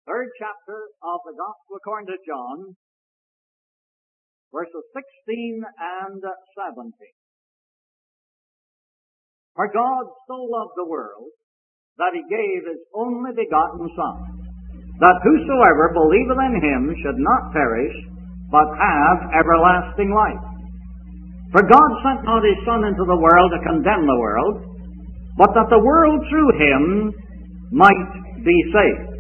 third chapter of the Gospel according to John, verses 16 and 17. For God so loved the world that he gave his only begotten Son, that whosoever believeth in him should not perish, but have everlasting life. For God sent not his Son into the world to condemn the world, but that the world through him might be saved.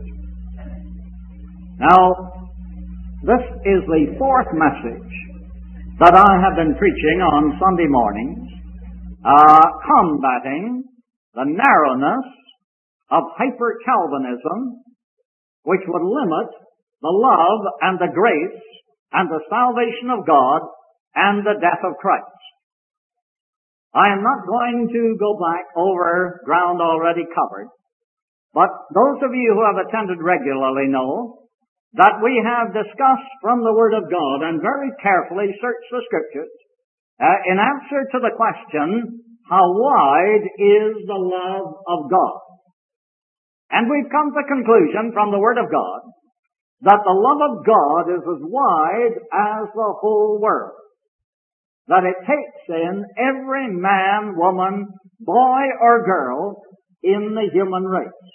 Now, this is the fourth message that I have been preaching on Sunday mornings, combating the narrowness of hyper-Calvinism, which would limit the love and the grace and the salvation of God and the death of Christ. I am not going to go back over ground already covered, but those of you who have attended regularly know that we have discussed from the Word of God and very carefully searched the Scriptures in answer to the question, how wide is the love of God? And we've come to the conclusion from the Word of God that the love of God is as wide as the whole world, that it takes in every man, woman, boy, or girl in the human race.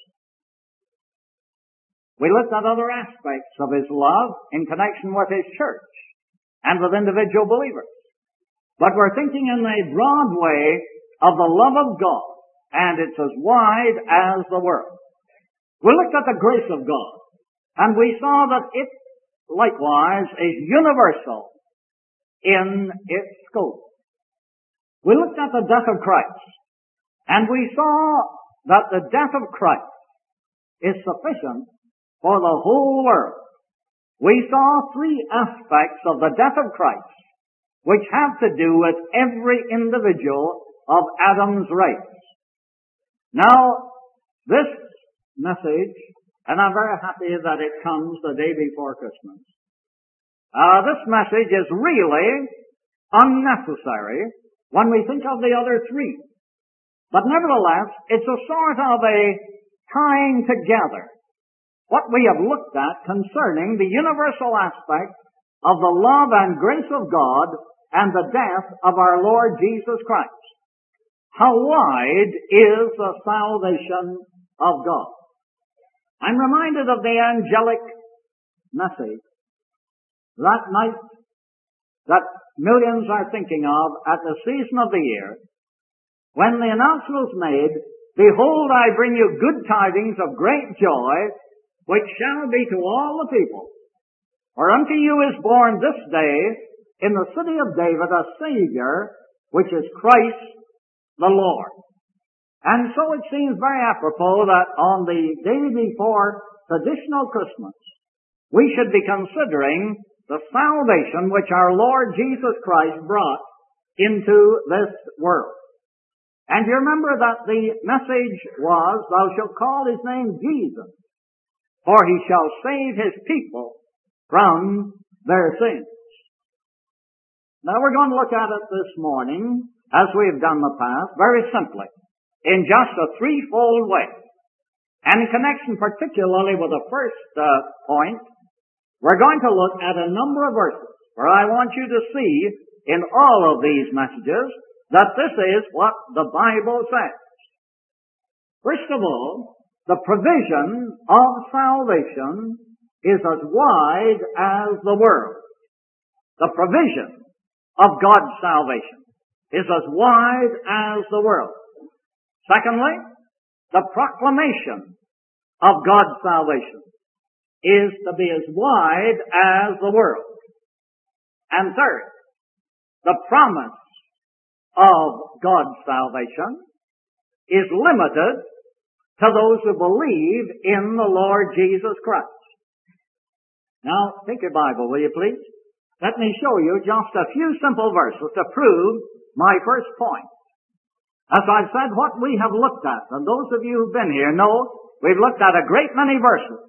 We looked at other aspects of his love in connection with his church and with individual believers. But we're thinking in the broad way of the love of God, and it's as wide as the world. We looked at the grace of God, and we saw that it likewise is universal in its scope. We looked at the death of Christ, and we saw that the death of Christ is sufficient for the whole world. We saw three aspects of the death of Christ which have to do with every individual of Adam's race. Now, this message, and I'm very happy that it comes the day before Christmas, this message is really unnecessary when we think of the other three. But nevertheless, it's a sort of a tying together what we have looked at concerning the universal aspect of the love and grace of God and the death of our Lord Jesus Christ. How wide is the salvation of God? I'm reminded of the angelic message that night that millions are thinking of at the season of the year, when the announcement was made, "Behold, I bring you good tidings of great joy, which shall be to all the people. For unto you is born this day in the city of David a Savior, which is Christ the Lord." And so it seems very apropos that on the day before traditional Christmas, we should be considering the salvation which our Lord Jesus Christ brought into this world. And you remember that the message was, "Thou shalt call his name Jesus, for he shall save his people from their sins." Now we're going to look at it this morning, as we have done in the past, very simply, in just a threefold way. And in connection particularly with the first point, we're going to look at a number of verses, where I want you to see in all of these messages that this is what the Bible says. First of all, the provision of salvation is as wide as the world. The provision of God's salvation is as wide as the world. Secondly, the proclamation of God's salvation is to be as wide as the world. And third, the promise of God's salvation is limited to those who believe in the Lord Jesus Christ. Now, take your Bible, will you please? Let me show you just a few simple verses to prove my first point. As I've said, what we have looked at, and those of you who've been here know we've looked at a great many verses,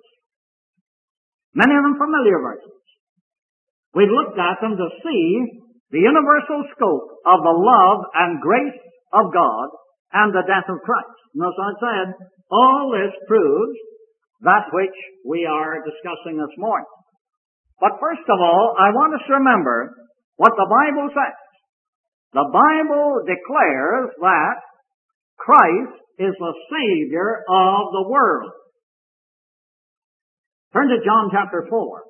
many of them familiar verses. We've looked at them to see the universal scope of the love and grace of God and the death of Christ. And as I said, all this proves that which we are discussing this morning. But first of all, I want us to remember what the Bible says. The Bible declares that Christ is the Savior of the world. Turn to John chapter 4.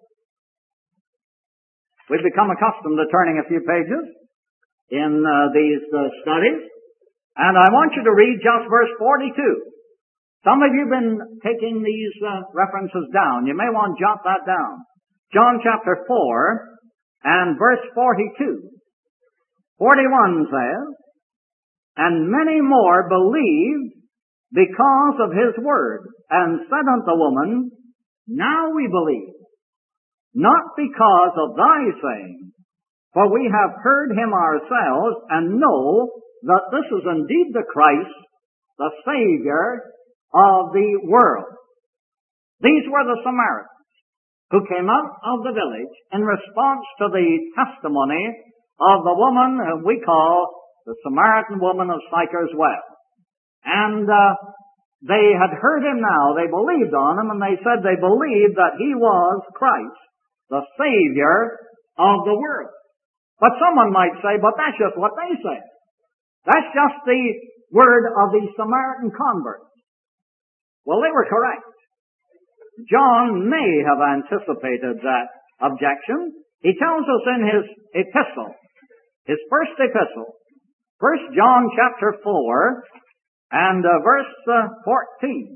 We've become accustomed to turning a few pages in these studies. And I want you to read just verse 42. Some of you have been taking these references down. You may want to jot that down. John chapter 4 and verse 42. 41 says, "And many more believed because of his word, and said unto the woman, Now we believe, not because of thy saying, for we have heard him ourselves, and know that this is indeed the Christ, the Savior of the world." These were the Samaritans who came out of the village in response to the testimony of the woman whom we call the Samaritan woman of Sychar's Well. And they had heard him now, they believed on him, and they said they believed that he was Christ, the Savior of the world. But someone might say, but that's just what they say. That's just the word of the Samaritan converts. Well, they were correct. John may have anticipated that objection. He tells us in his epistle, his first epistle, 1 John chapter 4 and verse 14.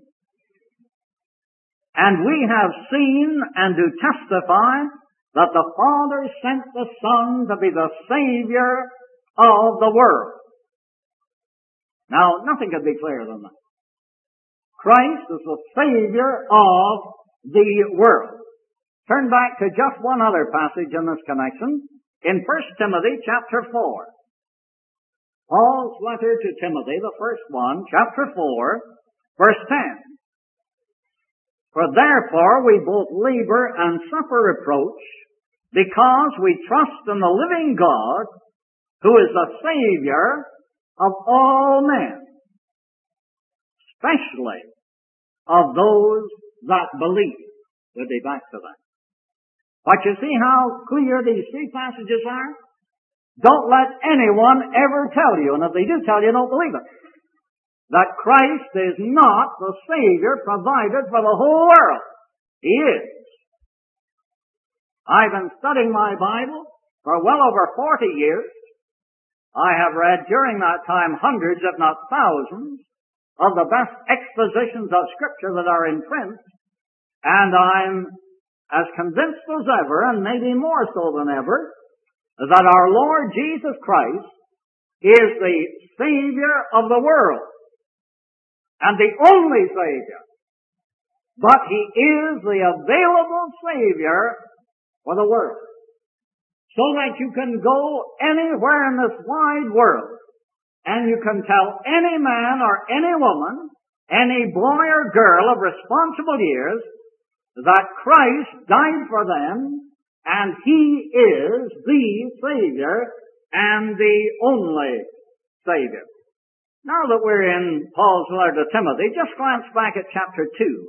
"And we have seen and do testify that the Father sent the Son to be the Savior of the world." Now, nothing could be clearer than that. Christ is the Savior of the world. Turn back to just one other passage in this connection, in 1 Timothy chapter 4. Paul's letter to Timothy, the first one, chapter 4, verse 10. "For therefore we both labor and suffer reproach, because we trust in the living God, who is the Savior of all men, especially of those that believe." We'll be back to that. But you see how clear these three passages are? Don't let anyone ever tell you, and if they do tell you, don't believe it, that Christ is not the Savior provided for the whole world. He is. I've been studying my Bible for well over 40 years. I have read during that time hundreds, if not thousands, of the best expositions of Scripture that are in print, and I'm as convinced as ever, and maybe more so than ever, that our Lord Jesus Christ is the Savior of the world, and the only Savior. But He is the available Savior for the world, so that you can go anywhere in this wide world, and you can tell any man or any woman, any boy or girl of responsible years, that Christ died for them, and He is the Savior and the only Savior. Now that we're in Paul's letter to Timothy, just glance back at chapter 2.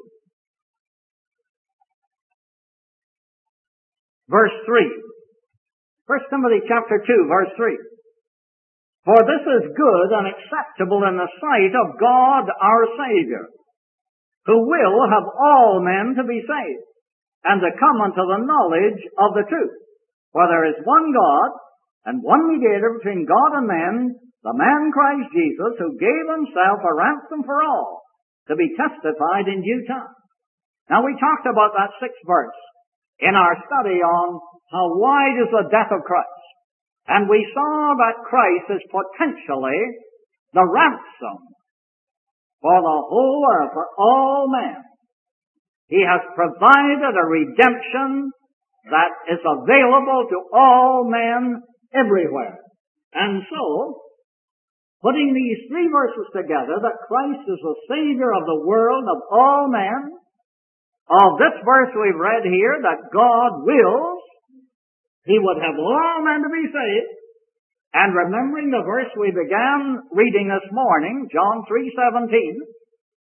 Verse 3. 1 Timothy chapter 2, verse 3. "For this is good and acceptable in the sight of God our Savior, who will have all men to be saved, and to come unto the knowledge of the truth. For there is one God, and one mediator between God and men, the man Christ Jesus, who gave Himself a ransom for all, to be testified in due time." Now we talked about that 6th verse in our study on how wide is the death of Christ. And we saw that Christ is potentially the ransom for the whole world, for all men. He has provided a redemption that is available to all men everywhere. And so, putting these 3 verses together, that Christ is the Savior of the world, of all men, of this verse we've read here, that God wills He would have all men to be saved, and remembering the verse we began reading this morning, John 3:17,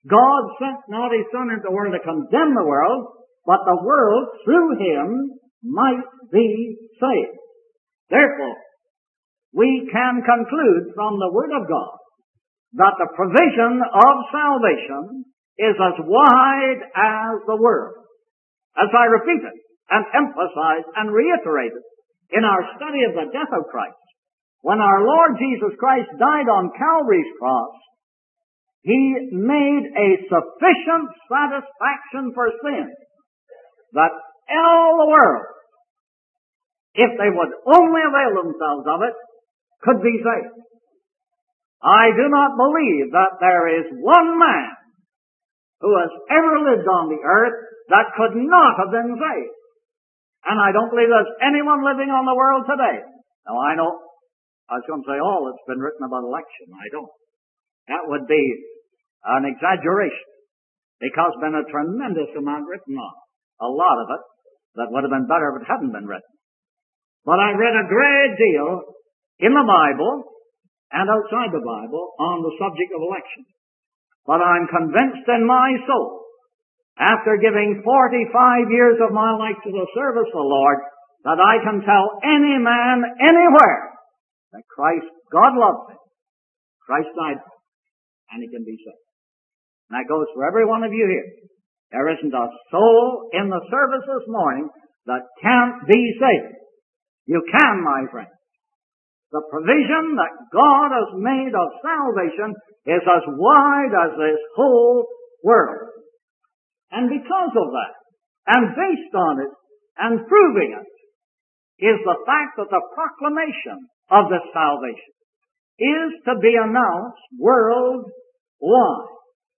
God sent not His Son into the world to condemn the world, but the world through Him might be saved. Therefore, we can conclude from the Word of God that the provision of salvation is as wide as the world. As I repeat it and emphasize and reiterate it in our study of the death of Christ, when our Lord Jesus Christ died on Calvary's cross, He made a sufficient satisfaction for sin that all the world, if they would only avail themselves of it, could be saved. I do not believe that there is one man who has ever lived on the earth that could not have been saved. And I don't believe there's anyone living on the world today. Now I know, I was going to say all that's been written about election. I don't. That would be an exaggeration, because there's been a tremendous amount written on. A lot of it that would have been better if it hadn't been written. But I read a great deal in the Bible and outside the Bible on the subject of election. But I'm convinced in my soul, after giving 45 years of my life to the service of the Lord, that I can tell any man anywhere that Christ, God loves him, Christ died for him, and he can be saved. And that goes for every one of you here. There isn't a soul in the service this morning that can't be saved. You can, my friend. The provision that God has made of salvation is as wide as this whole world. And because of that, and based on it, and proving it, is the fact that the proclamation of this salvation is to be announced worldwide.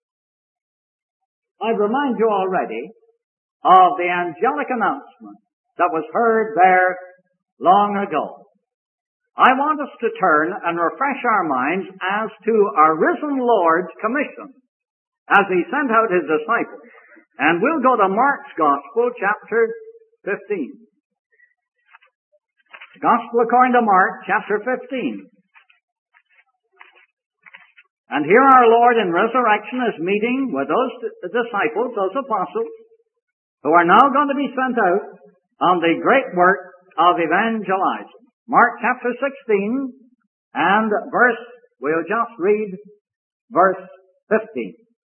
I remind you already of the angelic announcement that was heard there long ago. I want us to turn and refresh our minds as to our risen Lord's commission as He sent out His disciples. And we'll go to Mark's Gospel, chapter 15. The Gospel according to Mark, chapter 15. And here our Lord in resurrection is meeting with those disciples, those apostles, who are now going to be sent out on the great work of evangelizing. Mark chapter 16 and we'll just read verse 15.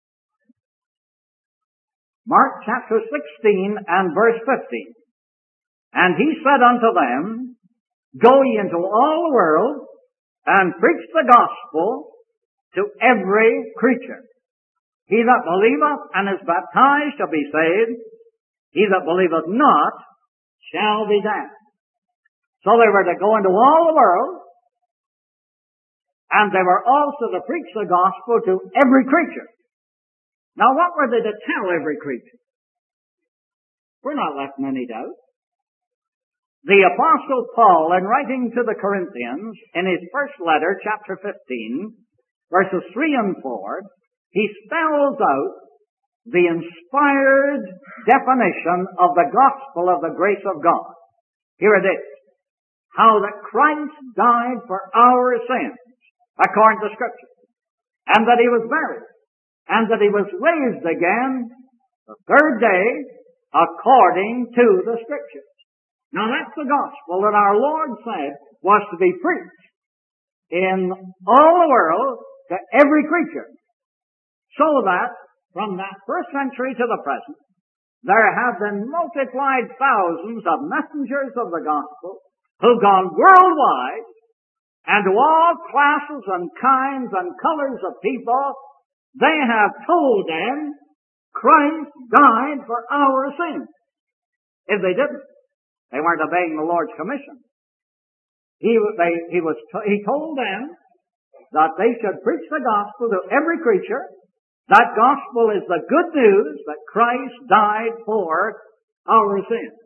Mark chapter 16 and verse 15. And He said unto them, Go ye into all the world, and preach the gospel to every creature. He that believeth and is baptized shall be saved. He that believeth not shall be damned. So they were to go into all the world, and they were also to preach the gospel to every creature. Now what were they to tell every creature? We're not left in any doubt. The Apostle Paul, in writing to the Corinthians, in his first letter, chapter 15, verses 3 and 4, he spells out the inspired definition of the gospel of the grace of God. Here it is. How that Christ died for our sins, according to Scripture, and that He was buried, and that He was raised again the third day, according to the Scriptures. Now that's the gospel that our Lord said was to be preached in all the world to every creature, so that from that first century to the present, there have been multiplied thousands of messengers of the gospel who've gone worldwide, and to all classes and kinds and colors of people, they have told them Christ died for our sins. If they didn't, they weren't obeying the Lord's commission. He told them that they should preach the gospel to every creature. That gospel is the good news that Christ died for our sins.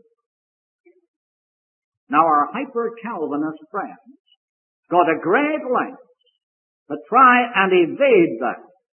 Now our hyper-Calvinist friends go to great lengths to try and evade that.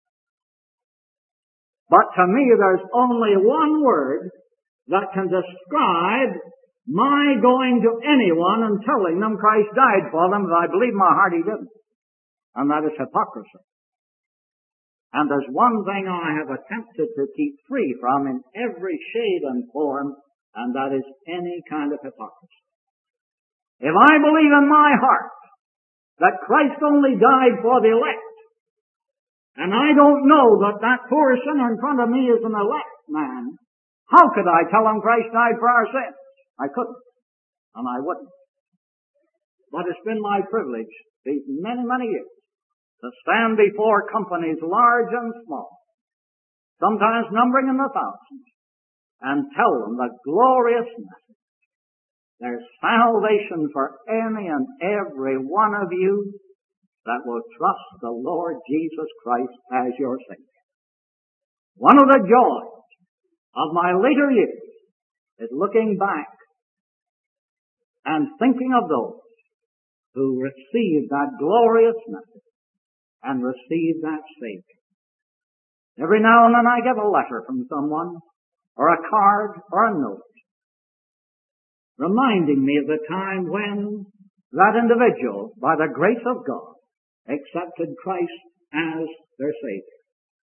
But to me there's only one word that can describe my going to anyone and telling them Christ died for them, but I believe in my heart He didn't. And that is hypocrisy. And there's one thing I have attempted to keep free from in every shade and form, and that is any kind of hypocrisy. If I believe in my heart that Christ only died for the elect, and I don't know that that poor sinner in front of me is an elect man, how could I tell him Christ died for our sins? I couldn't, and I wouldn't. But it's been my privilege these many, many years to stand before companies large and small, sometimes numbering in the thousands, and tell them the glorious message. There's salvation for any and every one of you that will trust the Lord Jesus Christ as your Savior. One of the joys of my later years is looking back and thinking of those who received that glorious message and received that Savior. Every now and then I get a letter from someone, or a card, or a note, reminding me of the time when that individual, by the grace of God, accepted Christ as their Savior.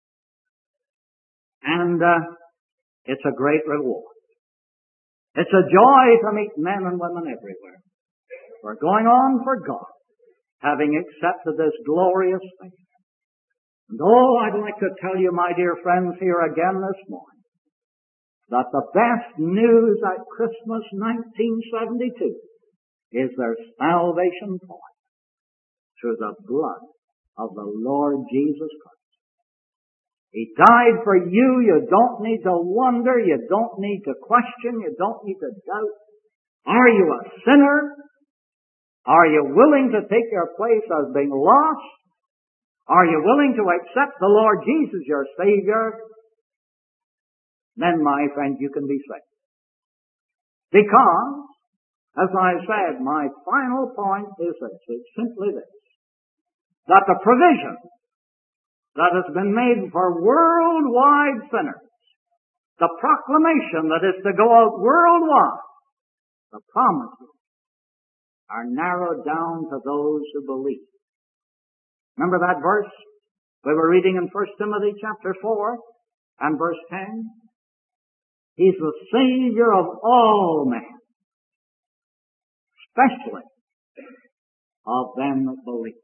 And it's a great reward. It's a joy to meet men and women everywhere who are going on for God, having accepted this glorious thing. And I'd like to tell you, my dear friends, here again this morning, that the best news at Christmas 1972 is their salvation point through the blood of the Lord Jesus Christ. He died for you. You don't need to wonder. You don't need to question. You don't need to doubt. Are you a sinner? Are you willing to take your place as being lost? Are you willing to accept the Lord Jesus, your Savior? Then, my friend, you can be saved. Because, as I said, my final point is this. It's simply this. That the provision that has been made for worldwide sinners, the proclamation that is to go out worldwide, the promises are narrowed down to those who believe. Remember that verse we were reading in 1 Timothy chapter 4 and verse 10? He's the Savior of all men, especially of them that believe.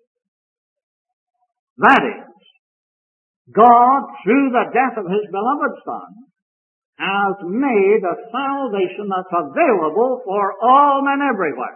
That is, God, through the death of His beloved Son, has made a salvation that's available for all men everywhere.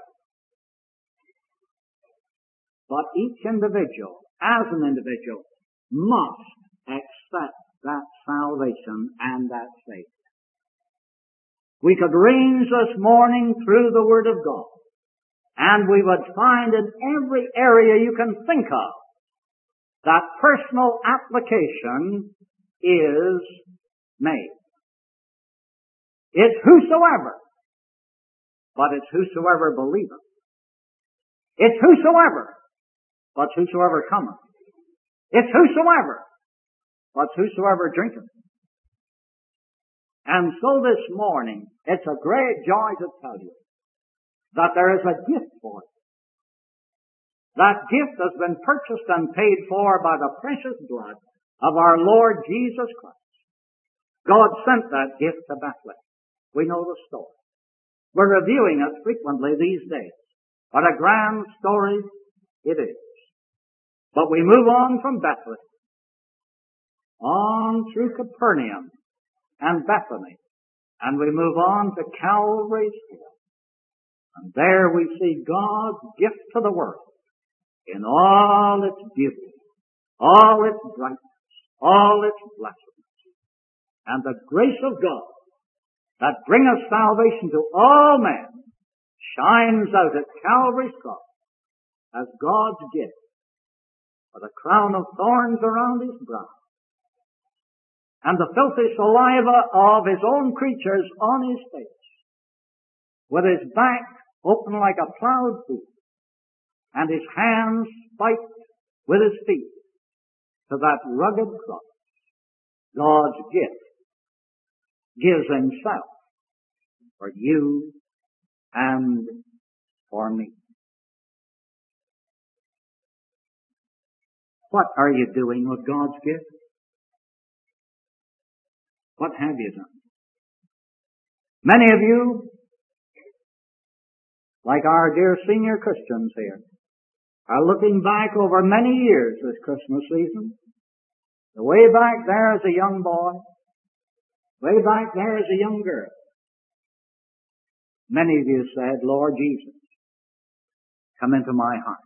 But each individual, as an individual, must accept that salvation and that faith. We could range this morning through the Word of God, and we would find in every area you can think of that personal application is made. It's whosoever, but it's whosoever believeth. It's whosoever, but whosoever cometh. It's whosoever, but whosoever drinketh. And so this morning, it's a great joy to tell you that there is a gift for it. That gift has been purchased and paid for by the precious blood of our Lord Jesus Christ. God sent that gift to Bethlehem. We know the story. We're reviewing it frequently these days. What a grand story it is. But we move on from Bethlehem, on through Capernaum and Bethany, and we move on to Calvary's Hill. And there we see God's gift to the world in all its beauty, all its brightness, all its blessedness. And the grace of God that bringeth salvation to all men shines out at Calvary's cross as God's gift, with a crown of thorns around His brow, and the filthy saliva of His own creatures on His face, with His back open like a plowed field, and His hands spiked with His feet to that rugged cross. God's gift gives Himself for you and for me. What are you doing with God's gift? What have you done? Many of you, like our dear senior Christians here, are looking back over many years this Christmas season. The way back there as a young boy, way back there as a young girl. Many of you said, Lord Jesus, come into my heart.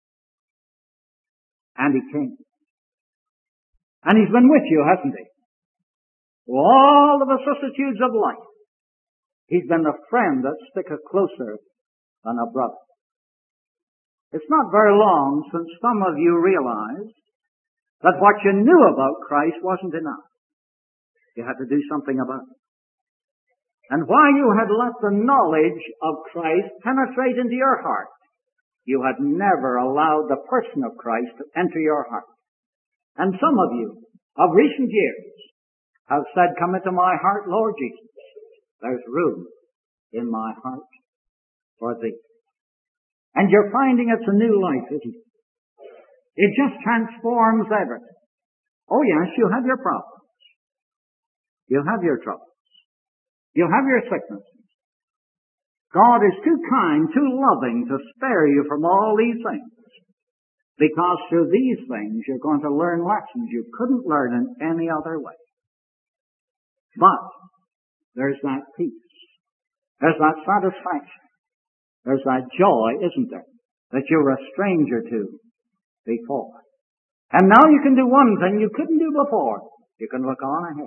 And He came. And He's been with you, hasn't He? Through all the vicissitudes of life, He's been a friend that sticketh closer than a brother. It's not very long since some of you realized that what you knew about Christ wasn't enough. You had to do something about it. And while you had let the knowledge of Christ penetrate into your heart, you had never allowed the person of Christ to enter your heart. And some of you, of recent years, have said, come into my heart, Lord Jesus. There's room in my heart for Thee. And you're finding it's a new life, isn't it? It just transforms everything. Oh yes, you have your problems. You have your troubles. You have your sicknesses. God is too kind, too loving to spare you from all these things. Because through these things you're going to learn lessons you couldn't learn in any other way. But there's that peace. There's that satisfaction. There's that joy, isn't there, that you were a stranger to before. And now you can do one thing you couldn't do before. You can look on ahead.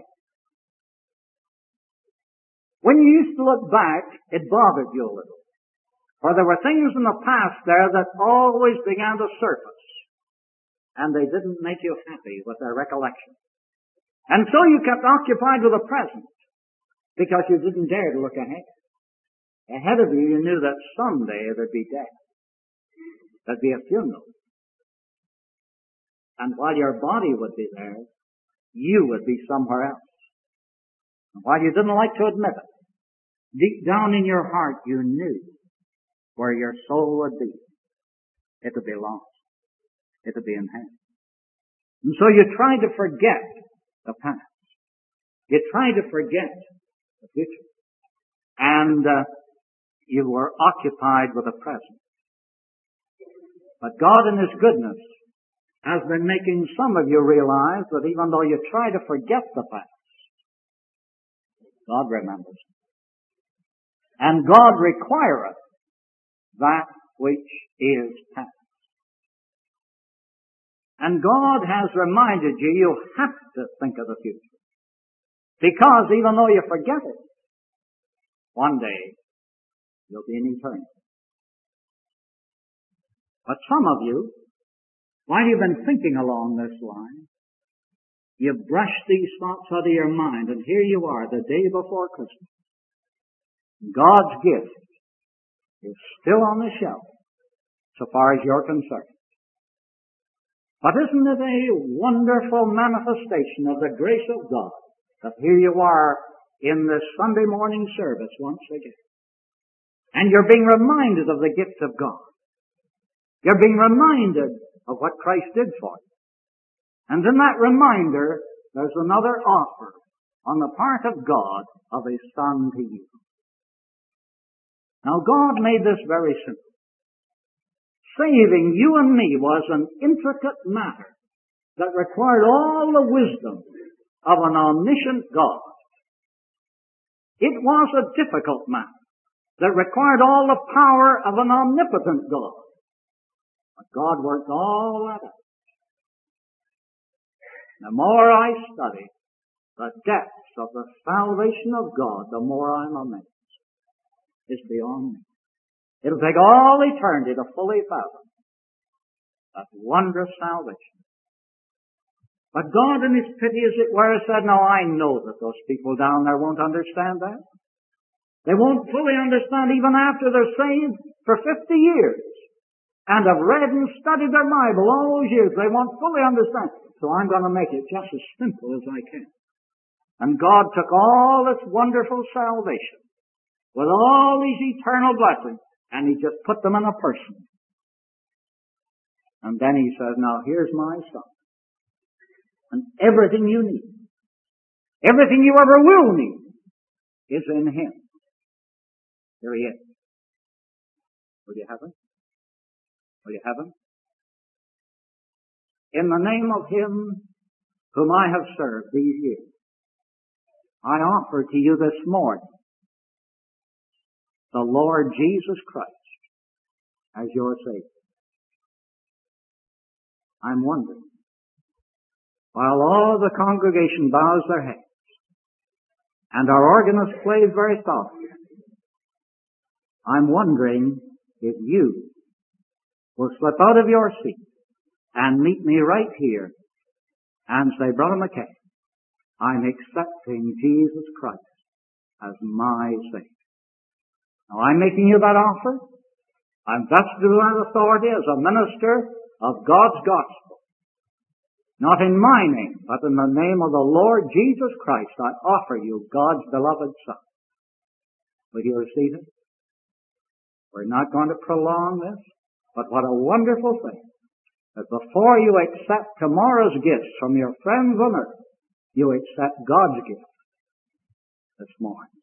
When you used to look back, it bothered you a little. For there were things in the past there that always began to surface. And they didn't make you happy with their recollection. And so you kept occupied with the present because you didn't dare to look ahead. Ahead of you, you knew that someday there'd be death. There'd be a funeral. And while your body would be there, you would be somewhere else. And while you didn't like to admit it, deep down in your heart you knew where your soul would be. It would be lost. It would be in hell. And so you tried to forget the past. You tried to forget the future. And you were occupied with the present. But God in His goodness has been making some of you realize that even though you try to forget the past, God remembers. And God requireth that which is past. And God has reminded you, you have to think of the future. Because even though you forget it, one day you'll be in eternity. But some of you, while you've been thinking along this line, you've brushed these thoughts out of your mind, and here you are, the day before Christmas. God's gift is still on the shelf, so far as you're concerned. But isn't it a wonderful manifestation of the grace of God that here you are in this Sunday morning service once again? And you're being reminded of the gift of God. You're being reminded of what Christ did for you. And in that reminder, there's another offer on the part of God of His Son to you. Now God made this very simple. Saving you and me was an intricate matter that required all the wisdom of an omniscient God. It was a difficult matter that required all the power of an omnipotent God. But God worked all that out. The more I study the depths of the salvation of God, the more I'm amazed. It's beyond me. It'll take all eternity to fully fathom that wondrous salvation. But God in His pity, as it were, said, no, I know that those people down there won't understand that. They won't fully understand even after they're saved for 50 years and have read and studied their Bible all those years. They won't fully understand. So I'm going to make it just as simple as I can. And God took all this wonderful salvation with all these eternal blessings, and He just put them in a person. And then He says, now here's my Son. And everything you need, Everything you ever will need is in Him. Here He is. Will you have Him? Will you have Him? In the name of Him whom I have served these years, I offer to you this morning the Lord Jesus Christ as your Savior. I'm wondering, while all the congregation bows their heads and our organist plays very softly, I'm wondering if you will slip out of your seat and meet me right here and say, Brother McKay, I'm accepting Jesus Christ as my Savior. Now, I'm making you that offer. I'm vested with that authority as a minister of God's gospel. Not in my name, but in the name of the Lord Jesus Christ, I offer you God's beloved Son. Will you receive it? We're not going to prolong this, but what a wonderful thing that before you accept tomorrow's gifts from your friends on earth, you accept God's gift this morning.